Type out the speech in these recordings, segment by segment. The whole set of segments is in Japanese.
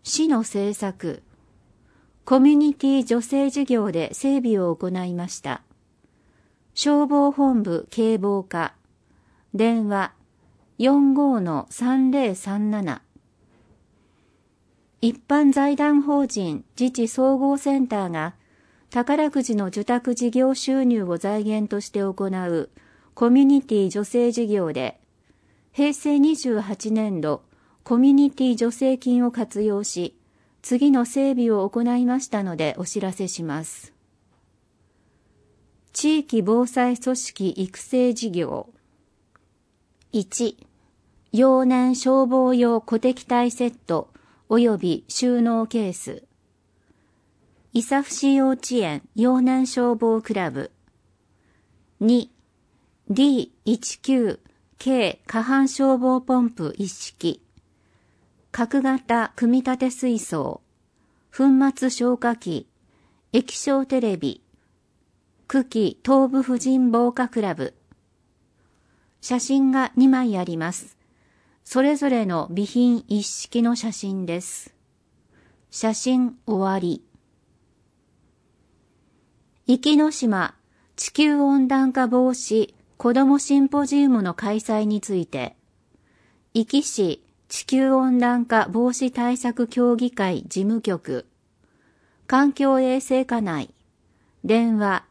市の政策、コミュニティ女性事業で整備を行いました。消防本部警防課、電話 45-3037。一般財団法人自治総合センターが宝くじの受託事業収入を財源として行うコミュニティ女性事業で、平成28年度コミュニティ助成金を活用し、次の整備を行いましたのでお知らせします。地域防災組織育成事業。1、幼年消防用鼓笛隊セット及び収納ケース。伊佐伏幼稚園幼年消防クラブ。2、D19K 過半消防ポンプ一式。角型組み立て水槽。粉末消火器。液晶テレビ。久喜東部婦人防火クラブ。写真が2枚あります。それぞれの備品一式の写真です。写真終わり。壱岐島地球温暖化防止子どもシンポジウムの開催について、壱岐市地球温暖化防止対策協議会事務局、環境衛生課内、電話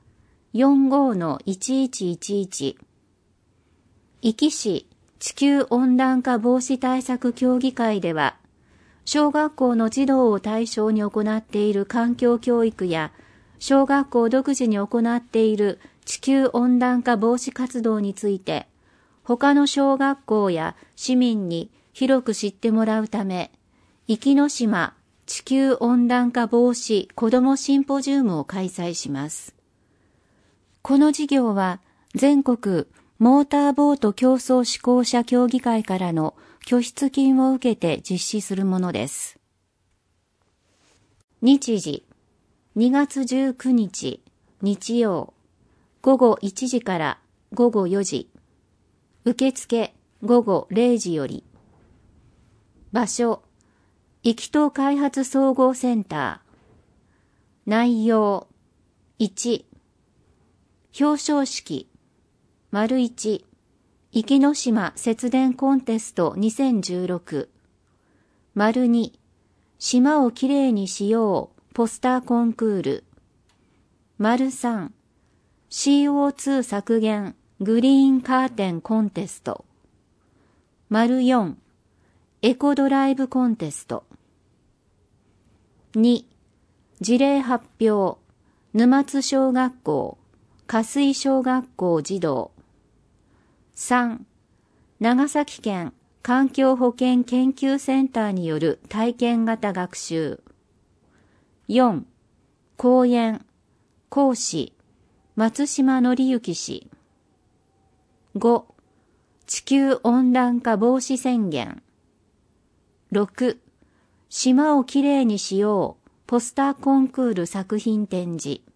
45-1111。壱岐市地球温暖化防止対策協議会では、小学校の児童を対象に行っている環境教育や、小学校独自に行っている地球温暖化防止活動について、他の小学校や市民に広く知ってもらうため、壱岐島地球温暖化防止子どもシンポジウムを開催します。この事業は全国モーターボート競争志向者協議会からの拠出金を受けて実施するものです。日時2月19日日曜午後1時から午後4時。受付午後0時より。場所壱岐島開発総合センター。内容1、表彰式 ① 壱岐島節電コンテスト2016 ② 島をきれいにしようポスターコンクール ③ CO2 削減グリーンカーテンコンテスト ④ エコドライブコンテスト。2、事例発表沼津小学校加水小学校児童。3、長崎県環境保険研究センターによる体験型学習。4、講演講師松島紀之氏。5、地球温暖化防止宣言。6、島をきれいにしようポスターコンクール作品展示。